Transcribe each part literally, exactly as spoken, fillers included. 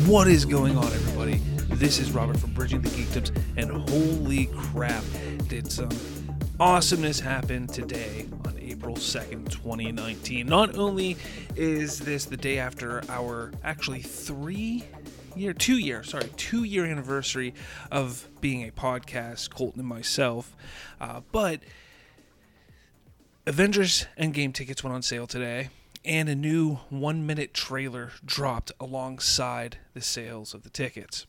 What is going on, everybody? This is Robert from Bridging the Geekdoms, and holy crap, did some awesomeness happen today on April second, twenty nineteen. Not only is this the day after our actually three year, two year, sorry, two year anniversary of being a podcast, Colton and myself, uh, but Avengers Endgame tickets went on sale today, and a new one-minute trailer dropped alongside the sales of the tickets.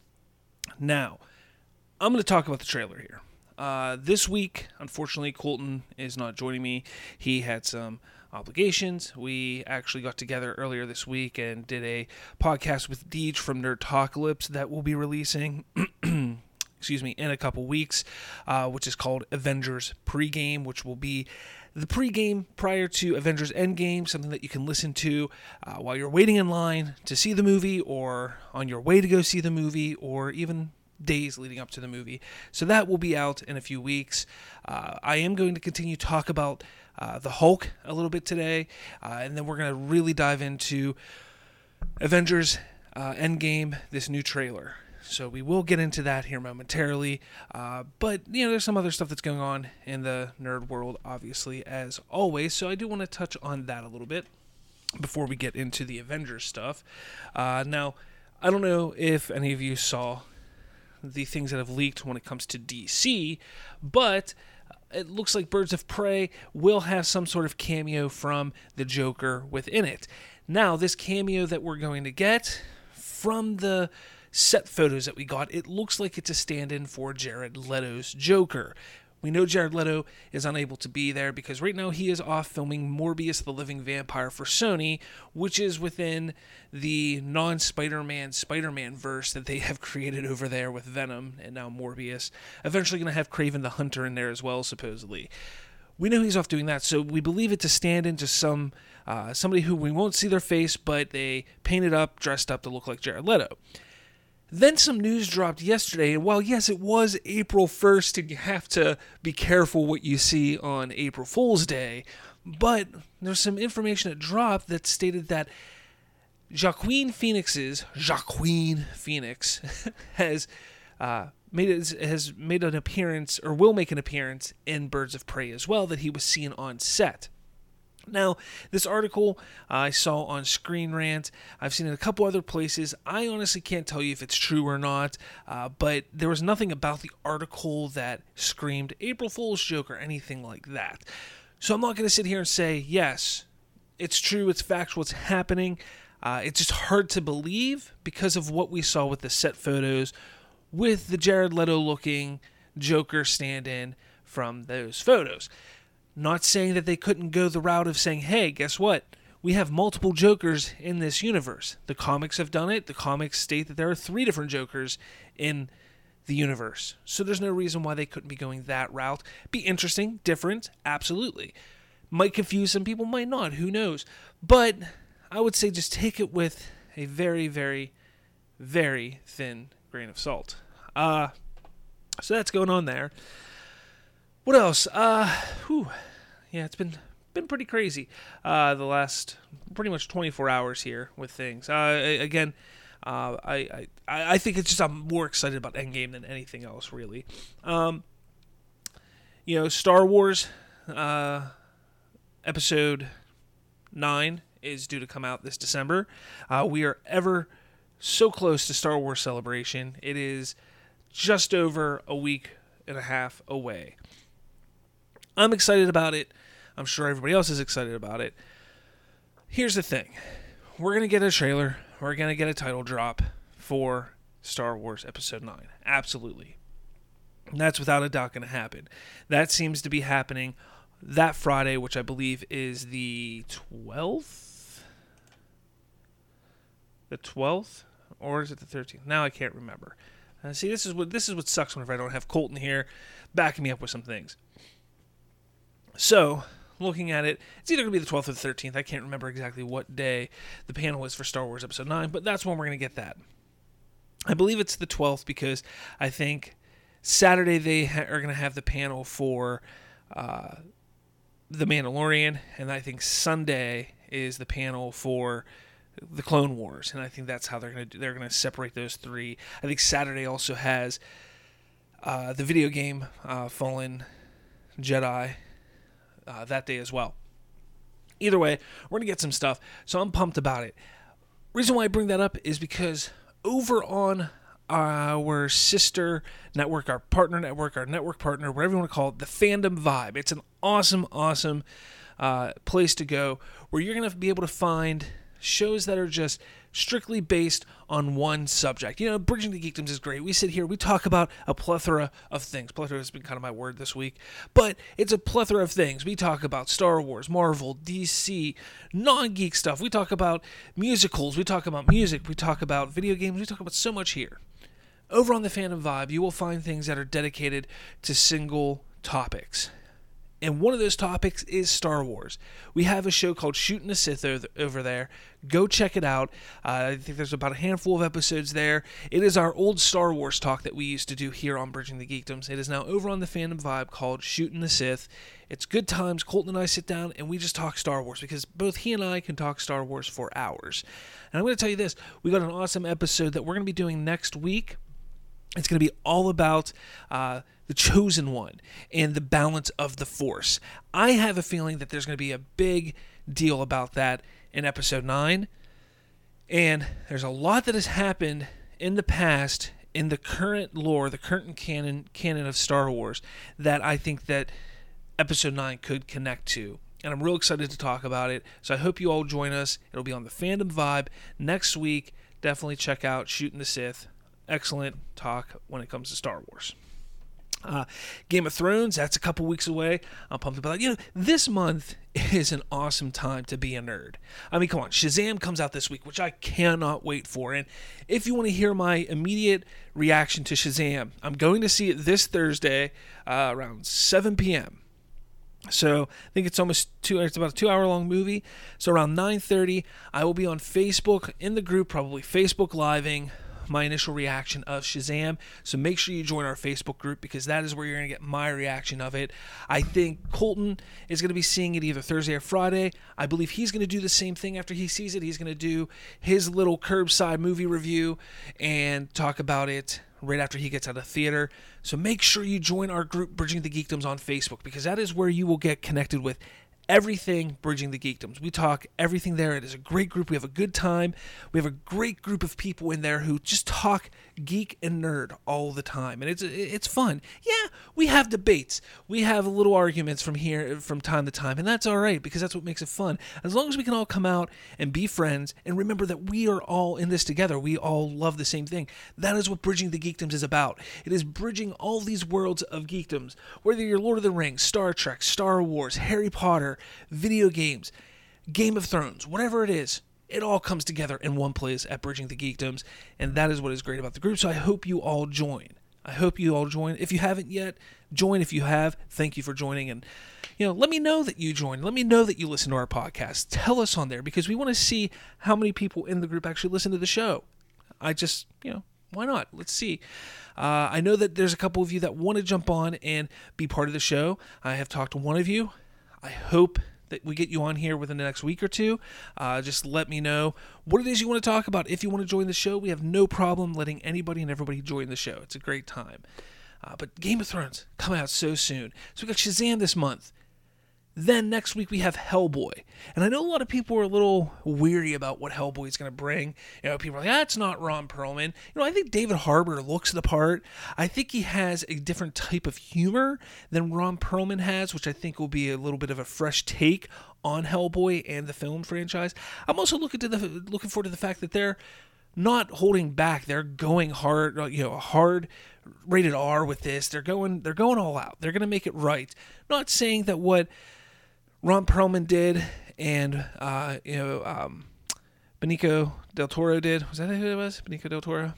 Now, I'm going to talk about the trailer here. Uh, this week, unfortunately, Colton is not joining me. He had some obligations. We actually got together earlier this week and did a podcast with Deej from Nerdtalkalypse that we'll be releasing excuse me, in a couple weeks, uh, which is called Avengers Pregame, which will be the pregame prior to Avengers Endgame, something that you can listen to uh, while you're waiting in line to see the movie, or on your way to go see the movie, or even days leading up to the movie. So that will be out in a few weeks. Uh, I am going to continue to talk about uh, the Hulk a little bit today, uh, and then we're going to really dive into Avengers uh, Endgame, this new trailer. So we will get into that here momentarily, uh, but, you know, there's some other stuff that's going on in the nerd world, obviously, as always, so I do want to touch on that a little bit before we get into the Avengers stuff. Uh, now, I don't know if any of you saw the things that have leaked when it comes to D C, but it looks like Birds of Prey will have some sort of cameo from the Joker within it. Now, this cameo that we're going to get from the set photos that we got, it looks like it's a stand-in for Jared Leto's Joker. We know Jared Leto is unable to be there because right now he is off filming Morbius the Living Vampire for Sony, which is within the non-Spider-Man Spider-Man verse that they have created over there with Venom and now Morbius. Eventually going to have Kraven the Hunter in there as well, supposedly. We know he's off doing that, so we believe it to stand in to some uh, somebody who we won't see their face, but they painted up, dressed up to look like Jared Leto. Then some news dropped yesterday, and while yes, it was April first, and you have to be careful what you see on April Fool's Day, but there's some information that dropped that stated that Joaquin Phoenix's, Joaquin Phoenix has uh, made it, has made an appearance, or will make an appearance in Birds of Prey as well, that he was seen on set. Now, this article uh, I saw on Screen Rant. I've seen it a couple other places. I honestly can't tell you if it's true or not, uh, but there was nothing about the article that screamed April Fool's joke or anything like that. So I'm not going to sit here and say, yes, it's true, it's factual, it's happening. Uh, it's just hard to believe because of what we saw with the set photos with the Jared Leto-looking Joker stand-in from those photos. Not saying that they couldn't go the route of saying, hey, guess what? We have multiple Jokers in this universe. The comics have done it. The comics state that there are three different Jokers in the universe. So there's no reason why they couldn't be going that route. Be interesting, different, absolutely. Might confuse some people, might not, who knows. But I would say just take it with a very, very, very thin grain of salt. Uh, so that's going on there. What else? Uh, whew. Yeah, it's been been pretty crazy uh, the last pretty much twenty-four hours here with things. Uh, again, uh, I, I I think it's just I'm more excited about Endgame than anything else, really. Um, you know, Star Wars uh, Episode nine is due to come out this December. Uh, we are ever so close to Star Wars Celebration. It is just over a week and a half away. I'm excited about it. I'm sure everybody else is excited about it. Here's the thing. We're going to get a trailer. We're going to get a title drop for Star Wars Episode nine. Absolutely. And that's without a doubt going to happen. That seems to be happening that Friday, which I believe is the twelfth? The twelfth? Or is it the thirteenth? Now I can't remember. Uh, see, this is what this is what sucks whenever I don't have Colton here backing me up with some things. So, looking at it, it's either going to be the twelfth or the thirteenth. I can't remember exactly what day the panel is for Star Wars Episode nine, but that's when we're going to get that. I believe it's the twelfth because I think Saturday they ha- are going to have the panel for uh, The Mandalorian, and I think Sunday is the panel for the Clone Wars, and I think that's how they're gonna do. They're gonna separate those three. I think Saturday also has uh, the video game uh, Fallen Jedi uh, that day as well. Either way, we're gonna get some stuff, so I'm pumped about it. Reason why I bring that up is because over on our sister network, our partner network, our network partner, whatever you want to call it, the Fandom Vibe. It's an awesome, awesome uh, place to go where you're going to be able to find shows that are just strictly based on one subject. You know, Bridging the Geekdoms is great. We sit here, we talk about a plethora of things. Plethora has been kind of my word this week, but it's a plethora of things. We talk about Star Wars, Marvel, D C, non-geek stuff. We talk about musicals. We talk about music. We talk about video games. We talk about so much here. Over on the Fandom Vibe, you will find things that are dedicated to single topics. And one of those topics is Star Wars. We have a show called Shooting the Sith over there. Go check it out. Uh, I think there's about a handful of episodes there. It is our old Star Wars talk that we used to do here on Bridging the Geekdoms. It is now over on the Fandom Vibe called Shooting the Sith. It's good times. Colton and I sit down and we just talk Star Wars because both he and I can talk Star Wars for hours. And I'm going to tell you this. We got an awesome episode that we're going to be doing next week. It's going to be all about uh, the Chosen One and the balance of the Force. I have a feeling that there's going to be a big deal about that in Episode nine. And there's a lot that has happened in the past, in the current lore, the current canon canon of Star Wars, that I think that Episode nine could connect to. And I'm real excited to talk about it. So I hope you all join us. It'll be on the Fandom Vibe next week. Definitely check out Shooting the Sith. Excellent talk when it comes to Star Wars. Uh, Game of Thrones, that's a couple weeks away. I'm pumped about that. You know, this month is an awesome time to be a nerd. I mean, come on, Shazam comes out this week, which I cannot wait for. And if you want to hear my immediate reaction to Shazam, I'm going to see it this Thursday uh, around seven p.m. So I think it's almost two. It's about a two-hour-long movie. So around nine thirty, I will be on Facebook in the group, probably Facebook Living my initial reaction of Shazam. So make sure you join our Facebook group because that is where you're going to get my reaction of it. I think Colton is going to be seeing it either Thursday or Friday. I believe he's going to do the same thing after he sees it. He's going to do his little curbside movie review and talk about it right after he gets out of theater. So make sure you join our group Bridging the Geekdoms on Facebook because that is where you will get connected with everything Bridging the Geekdoms. We talk everything there. It is a great group. We have a good time. We have a great group of people in there who just talk geek and nerd all the time, and it's it's fun. Yeah, we have debates. We have little arguments from here from time to time, and that's all right because that's what makes it fun. As long as we can all come out and be friends and remember that we are all in this together. We all love the same thing. That is what Bridging the Geekdoms is about. It is bridging all these worlds of geekdoms, whether you're Lord of the Rings, Star Trek, Star Wars, Harry Potter, video games, Game of Thrones, whatever it is, it all comes together in one place at Bridging the Geekdoms, and that is what is great about the group. So I hope you all join. I hope you all join. If you haven't yet, join. If you have, thank you for joining, and you know, let me know that you joined. Let me know that you listen to our podcast. Tell us on there because we want to see how many people in the group actually listen to the show. I just, you know, why not? Let's see. Uh, I know that there's a couple of you that want to jump on and be part of the show. I have talked to one of you. I hope that we get you on here within the next week or two. Uh, just let me know what it is you want to talk about. If you want to join the show, we have no problem letting anybody and everybody join the show. It's a great time. Uh, but Game of Thrones coming out so soon. So we got Shazam this month. Then next week we have Hellboy. And I know a lot of people are a little weary about what Hellboy is going to bring. You know, people are like, ah, it's not Ron Perlman. You know, I think David Harbour looks the part. I think he has a different type of humor than Ron Perlman has, which I think will be a little bit of a fresh take on Hellboy and the film franchise. I'm also looking to the looking forward to the fact that they're not holding back. They're going hard, you know, hard rated R with this. They're going they're going all out. They're going to make it right. Not saying that what Ron Perlman did and uh, you know um, Benicio del Toro did. Was that who it was? Benicio del Toro,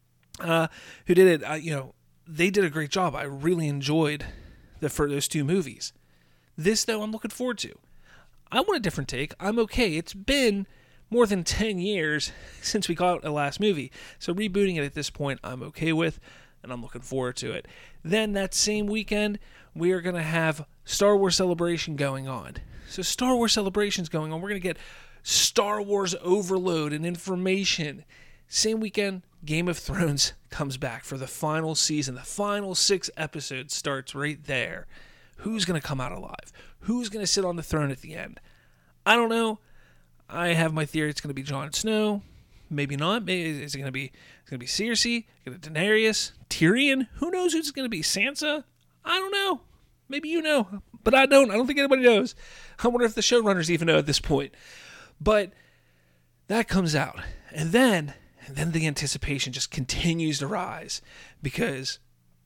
uh, who did it? Uh, you know, they did a great job. I really enjoyed the for those two movies. This though, I'm looking forward to. I want a different take. I'm okay. It's been more than ten years since we got a last movie, so rebooting it at this point, I'm okay with, and I'm looking forward to it. Then that same weekend, we are going to have Star Wars Celebration going on. So Star Wars Celebration's going on. We're going to get Star Wars overload and information. Same weekend, Game of Thrones comes back for the final season. The final six episodes starts right there. Who's going to come out alive? Who's going to sit on the throne at the end? I don't know. I have my theory it's going to be Jon Snow. Maybe not. Maybe is it going to be it's going to be Cersei? Going to Daenerys? Tyrion? Who knows who's going to be? Sansa? I don't know. Maybe you know, but I don't. I don't think anybody knows. I wonder if the showrunners even know at this point. But that comes out, and then and then the anticipation just continues to rise because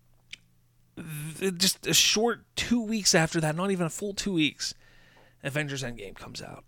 just a short two weeks after that, not even a full two weeks, Avengers Endgame comes out.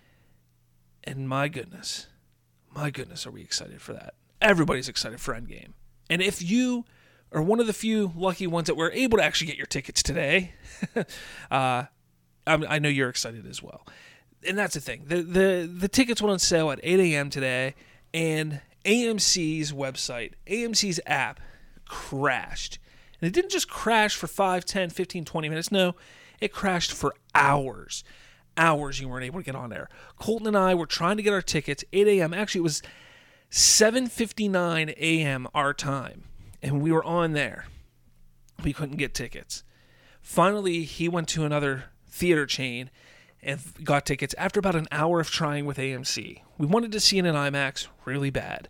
And my goodness, my goodness, are we excited for that? Everybody's excited for Endgame. And if you are one of the few lucky ones that were able to actually get your tickets today, uh, I know you're excited as well. And that's the thing. The, the, the tickets went on sale at eight a.m. today, and A M C's website, A M C's app, crashed. And it didn't just crash for five, ten, fifteen, twenty minutes. No, it crashed for hours. Hours you weren't able to get on there. Colton and I were trying to get our tickets, eight a.m. Actually, it was seven fifty-nine a.m. our time, and we were on there. We couldn't get tickets. Finally, he went to another theater chain and got tickets after about an hour of trying with A M C. We wanted to see it in IMAX really bad.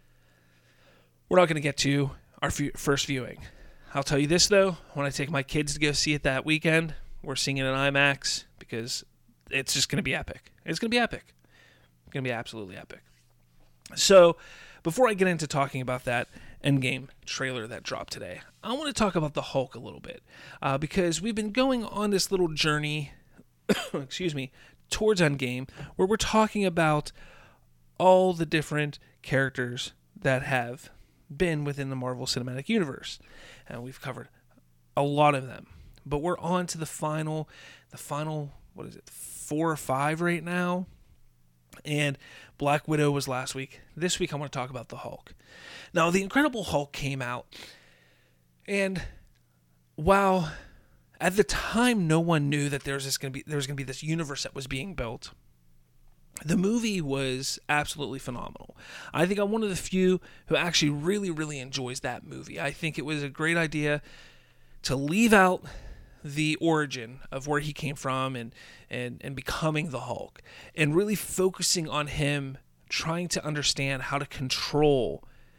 We're not going to get to our f- first viewing. I'll tell you this, though. When I take my kids to go see it that weekend, we're seeing it in IMAX because it's just going to be epic. It's going to be epic. It's going to be absolutely epic. So, before I get into talking about that Endgame trailer that dropped today, I want to talk about the Hulk a little bit uh, because we've been going on this little journey, excuse me, towards Endgame, where we're talking about all the different characters that have been within the Marvel Cinematic Universe, and we've covered a lot of them. But we're on to the final, the final, what is it, four or five right now. And Black Widow was last week. This week I want to talk about the Hulk. Now, the Incredible Hulk came out, and while at the time no one knew that there was this going to be there was going to be this universe that was being built, the movie was absolutely phenomenal. I think I'm one of the few who actually really, really enjoys that movie. I think it was a great idea to leave out the origin of where he came from and, and, and becoming the Hulk, and really focusing on him trying to understand how to control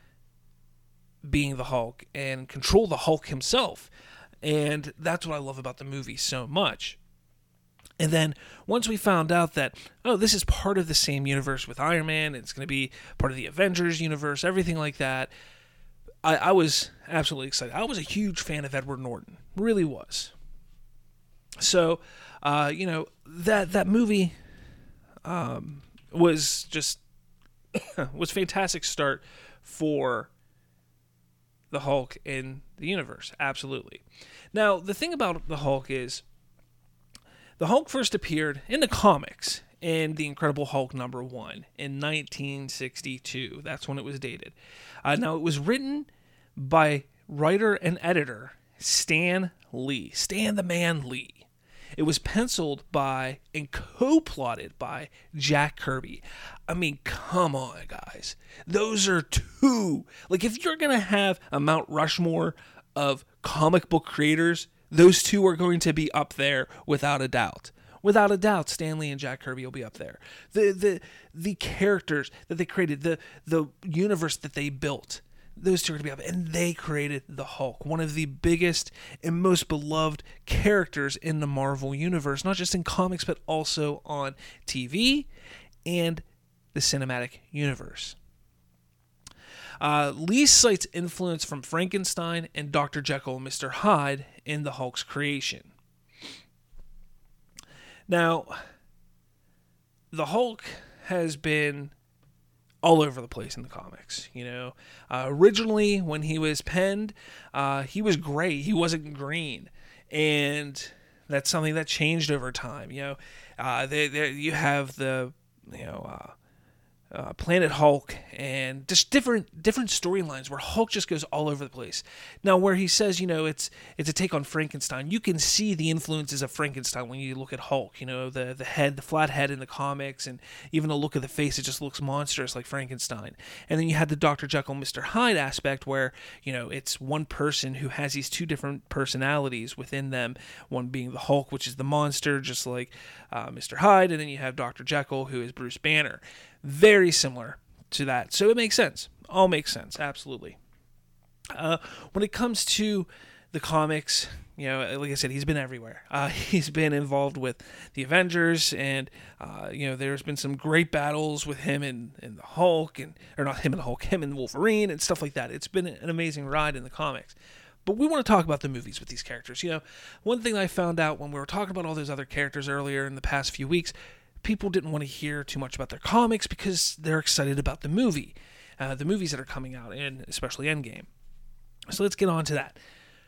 being the Hulk and control the Hulk himself. And that's what I love about the movie so much. And then once we found out that, oh, this is part of the same universe with Iron Man, it's going to be part of the Avengers universe, everything like that, I, I was absolutely excited. I was a huge fan of Edward Norton, really was. So, uh, you know, that that movie um, was just was a fantastic start for the Hulk in the universe, absolutely. Now, the thing about the Hulk is, the Hulk first appeared in the comics in The Incredible Hulk number one in nineteen sixty-two. That's when it was dated. Uh, now, it was written by writer and editor Stan Lee. Stan the Man Lee. It was penciled by and co-plotted by Jack Kirby. I mean, come on, guys. Those are two. Like, if you're going to have a Mount Rushmore of comic book creators, those two are going to be up there without a doubt. Without a doubt, Stan Lee and Jack Kirby will be up there. The the the characters that they created, the the universe that they built, those two are going to be up. And they created the Hulk, one of the biggest and most beloved characters in the Marvel Universe, not just in comics, but also on T V and the cinematic universe. Uh, Lee cites influence from Frankenstein and Doctor Jekyll and Mister Hyde in the Hulk's creation. Now, the Hulk has been all over the place in the comics. You know, uh, originally when he was penned, uh, he was gray. He wasn't green, and that's something that changed over time. You know, uh, they, they, you have the, you know, uh, uh, Planet Hulk, and just different different storylines where Hulk just goes all over the place. Now, where he says, you know, it's it's a take on Frankenstein, you can see the influences of Frankenstein when you look at Hulk. You know, the the head, the flat head in the comics, and even the look of the face, it just looks monstrous like Frankenstein. And then you had the Doctor Jekyll, Mister Hyde aspect where, you know, it's one person who has these two different personalities within them, one being the Hulk, which is the monster, just like uh, Mister Hyde, and then you have Doctor Jekyll, who is Bruce Banner. Very similar to that. So it makes sense. All makes sense. Absolutely. Uh, when it comes to the comics, you know, like I said, he's been everywhere. Uh, he's been involved with the Avengers, and, uh, you know, there's been some great battles with him and, and the Hulk, and or not him and Hulk, him and Wolverine and stuff like that. It's been an amazing ride in the comics. But we want to talk about the movies with these characters. You know, one thing I found out when we were talking about all those other characters earlier in the past few weeks, people didn't want to hear too much about their comics because they're excited about the movie, uh, the movies that are coming out, and especially Endgame. So let's get on to that.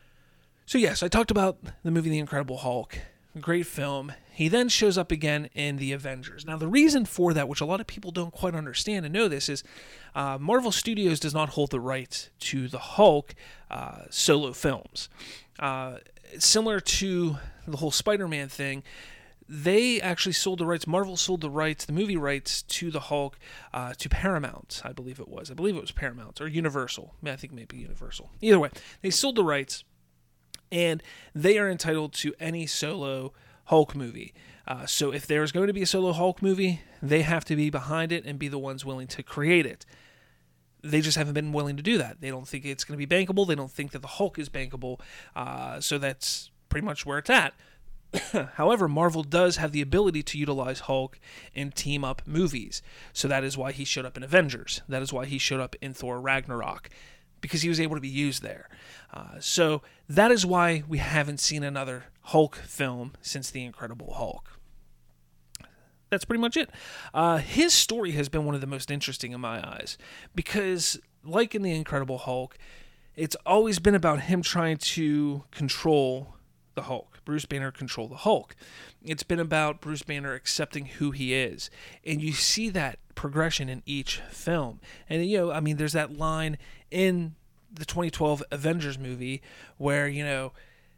So yes, I talked about the movie The Incredible Hulk. Great film. He then shows up again in The Avengers. Now, the reason for that, which a lot of people don't quite understand and know this, is uh, Marvel Studios does not hold the rights to the Hulk uh, solo films. Uh, similar to the whole Spider-Man thing, they actually sold the rights, Marvel sold the rights, the movie rights to the Hulk uh, to Paramount, I believe it was. I believe it was Paramount, or Universal. I think maybe Universal. Either way, they sold the rights, and they are entitled to any solo Hulk movie. Uh, so if there is going to be a solo Hulk movie, they have to be behind it and be the ones willing to create it. They just haven't been willing to do that. They don't think it's going to be bankable. They don't think that the Hulk is bankable. Uh, so that's pretty much where it's at. However, Marvel does have the ability to utilize Hulk in team-up movies. So that is why he showed up in Avengers. That is why he showed up in Thor Ragnarok, because he was able to be used there. Uh, so that is why we haven't seen another Hulk film since The Incredible Hulk. That's pretty much it. Uh, his story has been one of the most interesting in my eyes, because like in The Incredible Hulk, it's always been about him trying to control the Hulk. Bruce Banner control the Hulk. It's been about Bruce Banner accepting who he is. And you see that progression in each film. And, you know, I mean, there's that line in the twenty twelve Avengers movie where, you know,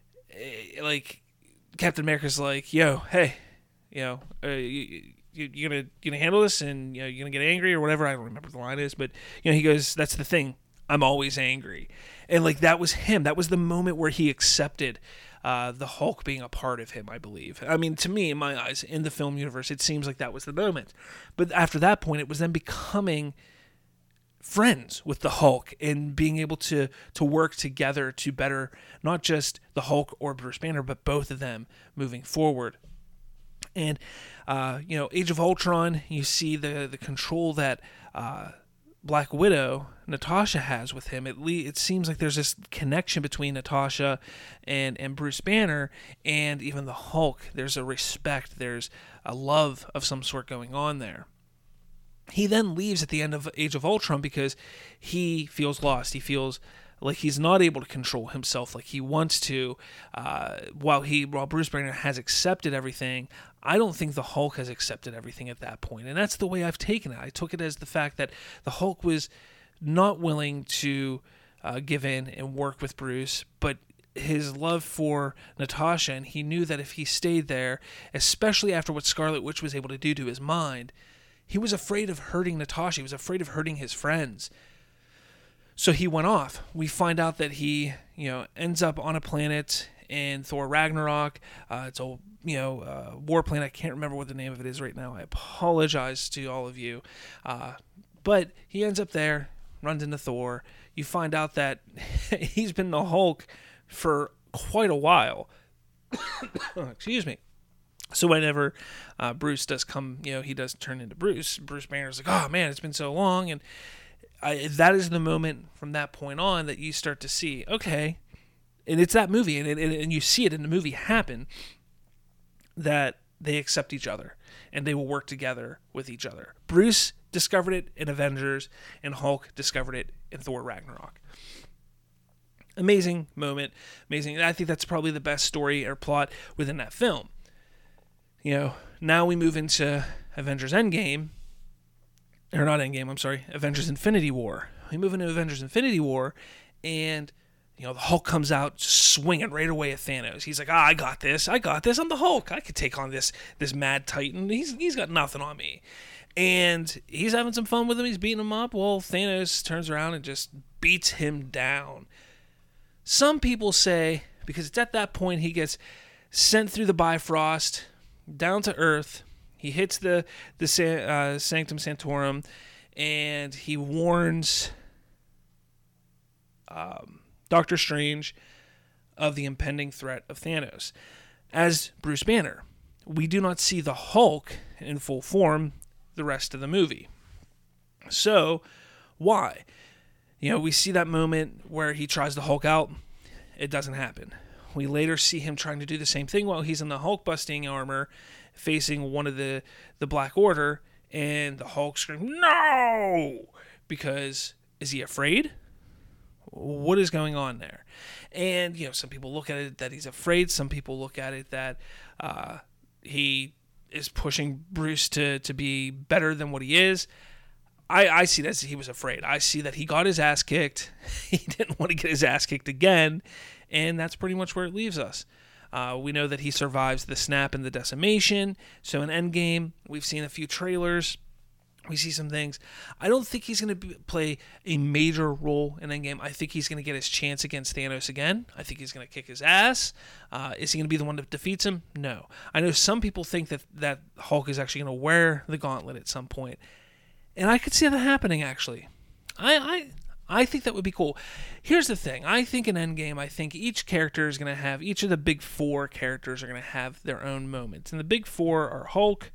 like, Captain America's like, yo, hey, you know, uh, you, you, you gonna you gonna handle this, and, you know, you're gonna get angry or whatever. I don't remember what the line is, but, you know, he goes, that's the thing. I'm always angry. And, like, that was him. That was the moment where he accepted Uh, the Hulk being a part of him, I believe. I mean, to me, in my eyes, in the film universe, it seems like that was the moment. But after that point, it was them becoming friends with the Hulk and being able to to work together to better not just the Hulk or Bruce Banner, but both of them moving forward. And, uh, you know, Age of Ultron, you see the, the control that uh, Black Widow, Natasha, has with him. It le- it seems like there's this connection between Natasha and, and Bruce Banner, and even the Hulk. There's a respect, there's a love of some sort going on there. He then leaves at the end of Age of Ultron because he feels lost. He feels like he's not able to control himself like he wants to. Uh, while he, while Bruce Banner has accepted everything, I don't think the Hulk has accepted everything at that point. And that's the way I've taken it. I took it as the fact that the Hulk was not willing to uh, give in and work with Bruce, but his love for Natasha, and he knew that if he stayed there, especially after what Scarlet Witch was able to do to his mind, he was afraid of hurting Natasha. He was afraid of hurting his friends. So he went off. We find out that he, you know, ends up on a planet in Thor Ragnarok. Uh, it's a, you know, uh, war planet. I can't remember what the name of it is right now. I apologize to all of you. Uh, but he ends up there, runs into Thor. You find out that he's been the Hulk for quite a while. Excuse me. So whenever uh, Bruce does come, you know, he does turn into Bruce, Bruce Banner's like, oh man, it's been so long. And I, that is the moment from that point on that you start to see, okay, and it's that movie, and, and, and you see it in the movie happen, that they accept each other, and they will work together with each other. Bruce discovered it in Avengers, and Hulk discovered it in Thor Ragnarok. Amazing moment, amazing. I think that's probably the best story or plot within that film. You know, now we move into Avengers Endgame, or not Endgame, I'm sorry, Avengers Infinity War. We move into Avengers Infinity War, and you know the Hulk comes out swinging right away at Thanos. He's like, "Ah, I got this. I got this. I'm the Hulk. I could take on this this mad Titan. He's he's got nothing on me." And he's having some fun with him. He's beating him up. Well, Thanos turns around and just beats him down. Some people say, because it's at that point he gets sent through the Bifrost down to Earth. He hits the the uh, Sanctum Sanctorum, and he warns um, Doctor Strange of the impending threat of Thanos. As Bruce Banner, we do not see the Hulk in full form the rest of the movie. So, why? You know, we see that moment where he tries to Hulk out. It doesn't happen. We later see him trying to do the same thing while he's in the Hulk-busting armor, facing one of the, the Black Order, and the Hulk screams, "No!" Because, is he afraid? What is going on there? And, you know, some people look at it that he's afraid. Some people look at it that uh, he is pushing Bruce to, to be better than what he is. I, I see that as he was afraid. I see that he got his ass kicked. He didn't want to get his ass kicked again. And that's pretty much where it leaves us. Uh, we know that he survives the snap and the decimation. So in Endgame, we've seen a few trailers. We see some things. I don't think he's going to play a major role in Endgame. I think he's going to get his chance against Thanos again. I think he's going to kick his ass. Uh, is he going to be the one that defeats him? No. I know some people think that, that Hulk is actually going to wear the gauntlet at some point. And I could see that happening, actually. I, I I think that would be cool. Here's the thing. I think in Endgame, I think each character is going to have, each of the big four characters are going to have their own moments. And the big four are Hulk,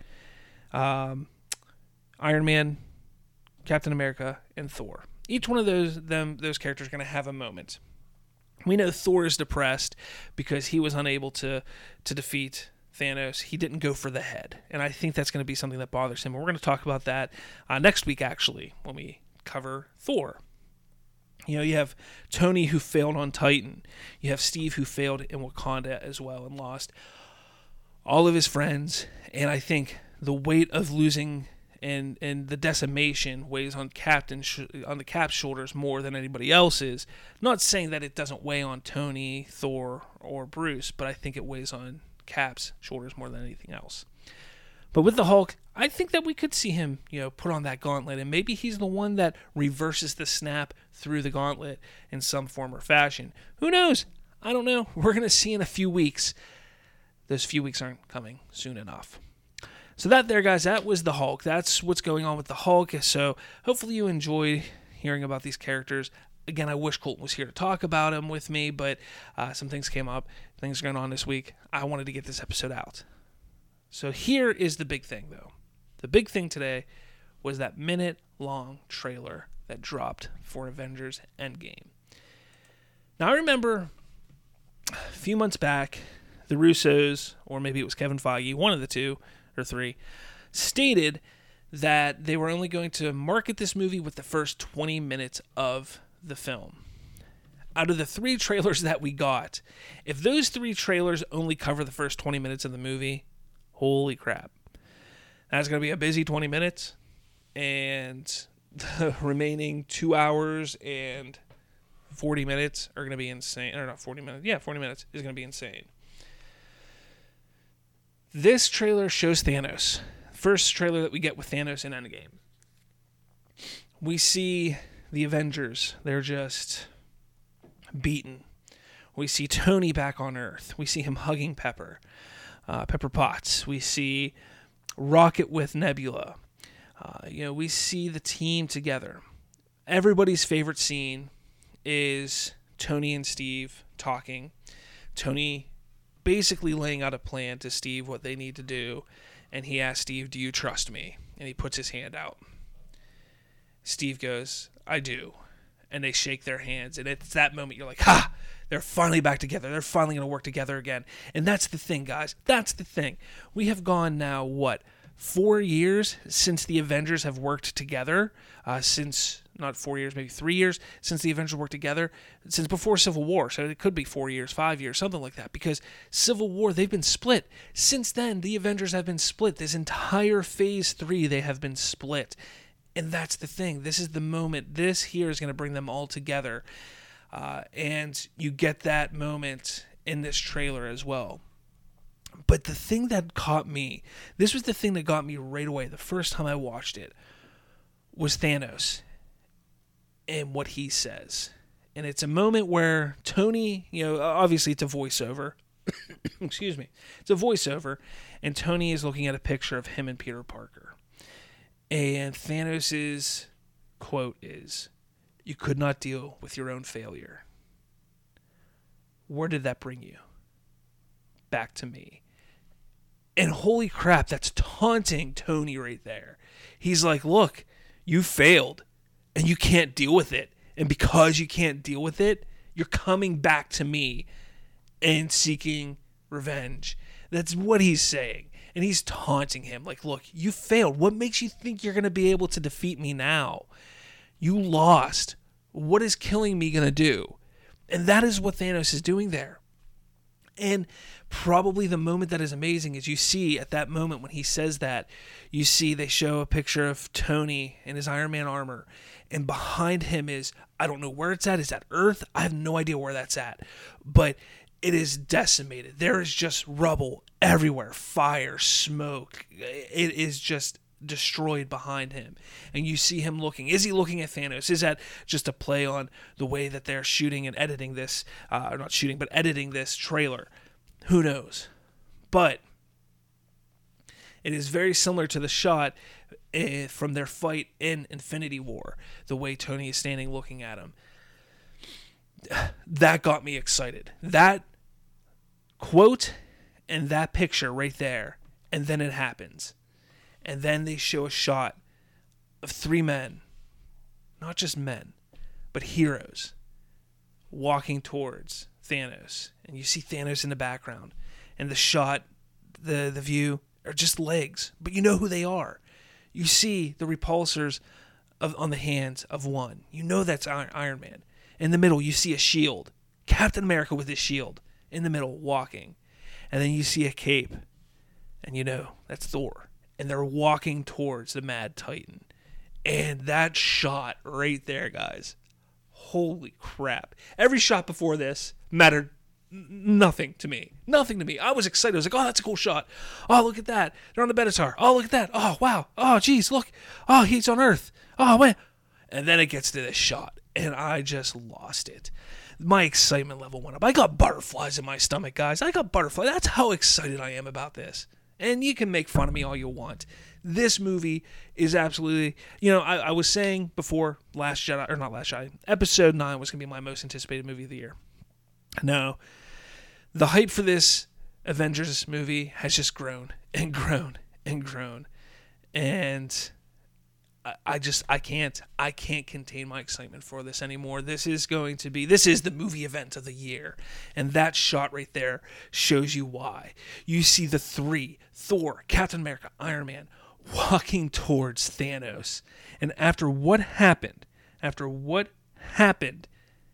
um, Iron Man, Captain America, and Thor. Each one of those them those characters are going to have a moment. We know Thor is depressed because he was unable to to defeat Thanos. He didn't go for the head, and I think that's going to be something that bothers him. And we're going to talk about that uh, next week, actually, when we cover Thor. You know, you have Tony who failed on Titan. You have Steve who failed in Wakanda as well and lost all of his friends. And I think the weight of losing and and the decimation weighs on Captain sh- on the Cap's shoulders more than anybody else's. Not saying that it doesn't weigh on Tony, Thor, or Bruce, but I think it weighs on Cap's shoulders more than anything else. But with the Hulk, I think that we could see him, you know, put on that gauntlet, and maybe he's the one that reverses the snap through the gauntlet in some form or fashion. Who knows? I don't know. We're going to see in a few weeks. Those few weeks aren't coming soon enough. So that there, guys, that was the Hulk. That's what's going on with the Hulk. So hopefully you enjoyed hearing about these characters. Again, I wish Colton was here to talk about them with me, but uh, some things came up. Things are going on this week. I wanted to get this episode out. So here is the big thing, though. The big thing today was that minute-long trailer that dropped for Avengers Endgame. Now, I remember a few months back, the Russos, or maybe it was Kevin Feige, one of the two, or three, stated that they were only going to market this movie with the first twenty minutes of the film. Out of the three trailers that we got, if those three trailers only cover the first twenty minutes of the movie, holy crap. That's going to be a busy twenty minutes, and the remaining two hours and forty minutes are going to be insane. Or not forty minutes. Yeah, forty minutes is going to be insane. This trailer shows Thanos. First trailer that we get with Thanos in Endgame. We see the Avengers. They're just beaten. We see Tony back on Earth. We see him hugging Pepper. Uh, Pepper Potts. We see Rocket with Nebula. Uh, you know, we see the team together. Everybody's favorite scene is Tony and Steve talking. Tony basically laying out a plan to Steve what they need to do, and he asks Steve, "Do you trust me?" And he puts his hand out. Steve goes, "I do." And they shake their hands, and it's that moment you're like, ha! They're finally back together. They're finally going to work together again. And that's the thing, guys. That's the thing. We have gone now, what, four years since the Avengers have worked together? Uh, since, not four years, maybe three years since the Avengers worked together? Since before Civil War. So it could be four years, five years, something like that. Because Civil War, they've been split. Since then, the Avengers have been split. This entire Phase three, they have been split. And that's the thing. This is the moment. This here is going to bring them all together. Uh, and you get that moment in this trailer as well. But the thing that caught me, this was the thing that got me right away the first time I watched it, was Thanos and what he says. And it's a moment where Tony, you know, obviously it's a voiceover. Excuse me. It's a voiceover. And Tony is looking at a picture of him and Peter Parker. And Thanos' quote is, "You could not deal with your own failure." Where did that bring you? Back to me. And holy crap, that's taunting Tony right there. He's like, look, you failed and you can't deal with it. And because you can't deal with it, you're coming back to me and seeking revenge. That's what he's saying. And he's taunting him like, look, you failed. What makes you think you're going to be able to defeat me now? You lost. What is killing me going to do? And that is what Thanos is doing there. And probably the moment that is amazing is you see at that moment when he says that, you see they show a picture of Tony in his Iron Man armor. And behind him is, I don't know where it's at. Is that Earth? I have no idea where that's at. But it is decimated. There is just rubble everywhere. Fire, smoke. It is just destroyed behind him. And you see him looking. Is he looking at Thanos? Is that just a play on the way that they're shooting and editing this, uh, or not shooting, but editing this trailer? Who knows? But it is very similar to the shot uh, from their fight in Infinity War, the way Tony is standing looking at him. That got me excited. That quote and that picture right there, and then it happens. And then they show a shot of three men, not just men, but heroes, walking towards Thanos. And you see Thanos in the background. And the shot, the, the view, are just legs. But you know who they are. You see the repulsors of, on the hands of one. You know that's Iron Man. In the middle, you see a shield. Captain America with his shield. In the middle, walking. And then you see a cape. And you know, that's Thor. And they're walking towards the Mad Titan. And that shot right there, guys. Holy crap. Every shot before this mattered nothing to me. Nothing to me. I was excited. I was like, oh, that's a cool shot. Oh, look at that. They're on the Benatar. Oh, look at that. Oh, wow. Oh, geez, look. Oh, he's on Earth. Oh, man. And then it gets to this shot. And I just lost it. My excitement level went up. I got butterflies in my stomach, guys. I got butterflies. That's how excited I am about this. And you can make fun of me all you want. This movie is absolutely, you know, I, I was saying before Last Jedi, or not Last Jedi, Episode nine was going to be my most anticipated movie of the year. No. The hype for this Avengers movie has just grown and grown and grown. And I, I just, I can't, I can't contain my excitement for this anymore. This is going to be, this is the movie event of the year. And that shot right there shows you why. You see the three, Thor, Captain America, Iron Man, walking towards Thanos. And after what happened, after what happened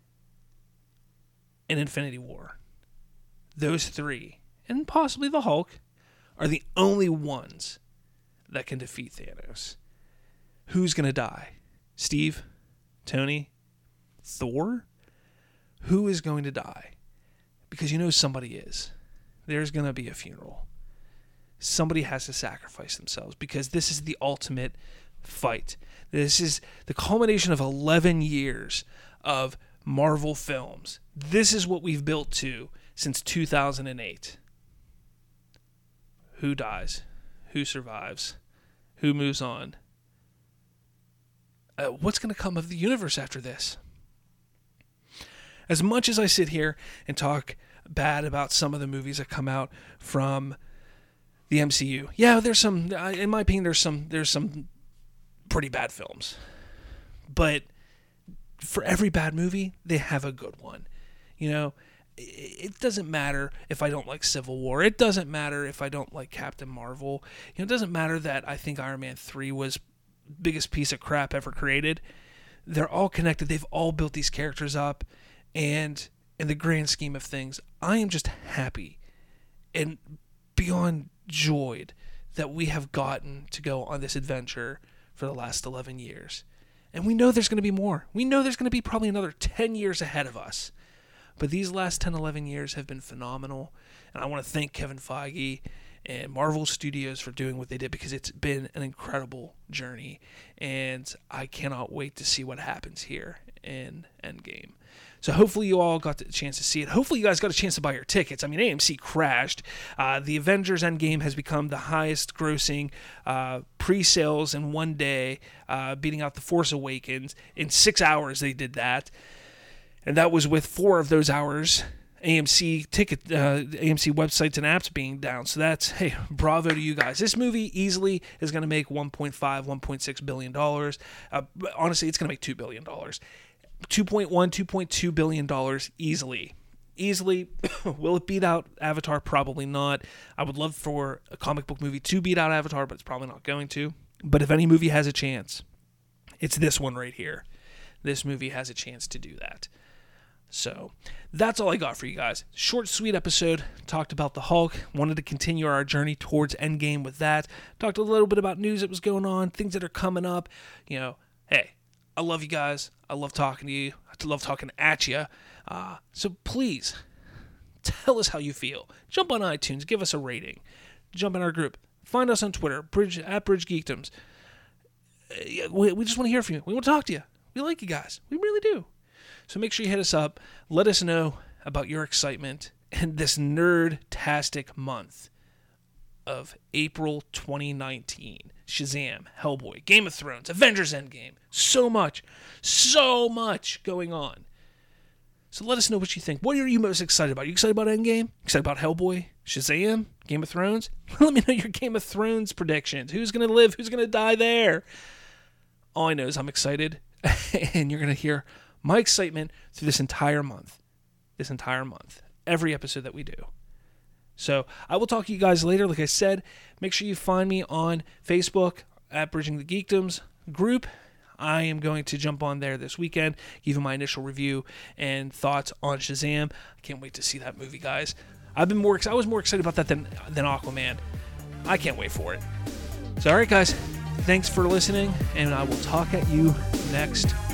in Infinity War, those three, and possibly the Hulk, are the only ones that can defeat Thanos. Who's going to die? Steve? Tony? Thor? Who is going to die? Because you know somebody is. There's going to be a funeral. Somebody has to sacrifice themselves because this is the ultimate fight. This is the culmination of eleven years of Marvel films. This is what we've built to since two thousand eight. Who dies? Who survives? Who moves on? Uh, what's going to come of the universe after this? As much as I sit here and talk bad about some of the movies that come out from the M C U, yeah, there's some, in my opinion, there's some, there's some pretty bad films. But for every bad movie, they have a good one. You know, it doesn't matter if I don't like Civil War. It doesn't matter if I don't like Captain Marvel. You know, it doesn't matter that I think Iron Man three was biggest piece of crap ever created. They're all connected. They've all built these characters up. And in the grand scheme of things, I am just happy and beyond joyed that we have gotten to go on this adventure for the last eleven years. And we know there's going to be more. We know there's going to be probably another ten years ahead of us. But these last ten, eleven years have been phenomenal. And I want to thank Kevin Feige and Marvel Studios for doing what they did, because it's been an incredible journey. And I cannot wait to see what happens here in Endgame. So hopefully you all got the chance to see it. Hopefully you guys got a chance to buy your tickets. I mean, A M C crashed. Uh, the Avengers Endgame has become the highest grossing uh, pre-sales in one day, uh, beating out The Force Awakens. In six hours they did that. And that was with four of those hours A M C ticket, uh, A M C websites and apps being down. So that's, hey, bravo to you guys. This movie easily is going to make one point five, one point six billion dollars. Uh, honestly, it's going to make two billion dollars. two point one, two point two billion dollars easily. Easily. Will it beat out Avatar? Probably not. I would love for a comic book movie to beat out Avatar, but it's probably not going to. But if any movie has a chance, it's this one right here. This movie has a chance to do that. So that's all I got for you guys. Short, sweet episode. Talked about the Hulk. Wanted to continue our journey towards Endgame with that. Talked a little bit about news that was going on, things that are coming up. You know, hey, I love you guys. I love talking to you. I love talking at you. Uh, so please, tell us how you feel. Jump on iTunes. Give us a rating. Jump in our group. Find us on Twitter, Bridge, at Bridge Geekdoms. Uh, we, we just want to hear from you. We want to talk to you. We like you guys. We really do. So make sure you hit us up. Let us know about your excitement in this nerd-tastic month of April twenty nineteen. Shazam, Hellboy, Game of Thrones, Avengers Endgame. So much, so much going on. So let us know what you think. What are you most excited about? Are you excited about Endgame? Excited about Hellboy, Shazam, Game of Thrones? Let me know your Game of Thrones predictions. Who's going to live? Who's going to die there? All I know is I'm excited, and you're going to hear my excitement through this entire month. This entire month. Every episode that we do. So I will talk to you guys later. Like I said, make sure you find me on Facebook at Bridging the Geekdoms group. I am going to jump on there this weekend, give you my initial review and thoughts on Shazam. I can't wait to see that movie, guys. I've been more. I was more excited about that than than Aquaman. I can't wait for it. So, all right, guys. Thanks for listening, and I will talk at you next